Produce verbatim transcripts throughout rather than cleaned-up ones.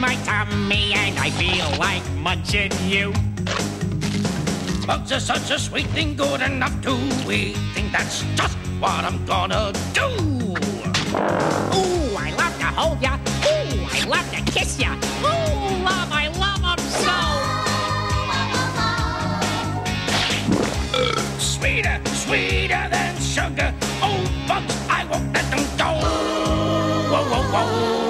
my tummy and I feel like munching you. Bugs are such a sweet thing, good enough to eat. Think that's just what I'm gonna do. Ooh, I love to hold ya. Ooh, I love to kiss ya. Ooh, love, I love 'em so. Sweeter, sweeter than sugar. Oh, bugs, I won't let them go. Whoa, whoa, whoa.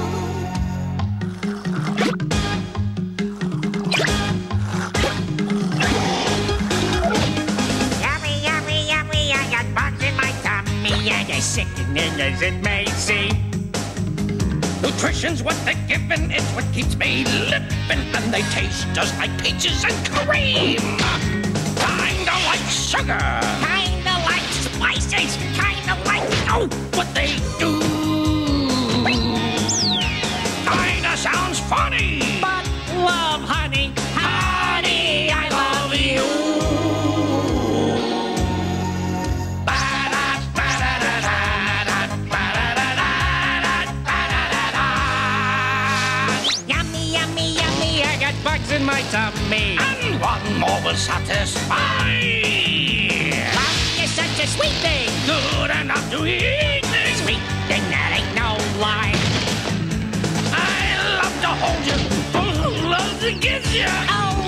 Yummy, yummy, yummy, I got bugs in my tummy and as sickening as it may seem. Nutrition's what they're given, it's what keeps me living, and they taste just like peaches and cream. Kinda like sugar. Kinda like spices, kinda like, Oh, what they do. Kinda sounds funny. but love, honey, honey, I love you. Ba-da, ba-da-da-da, ba-da-da-da, ba-da-da-da. Yummy, yummy, yummy, I got bugs in my tummy. And one more will satisfy. Love is such a sweet thing, Good enough to eat. sweet thing that ain't no lie. I love to hold you. Love to kiss you. Oh,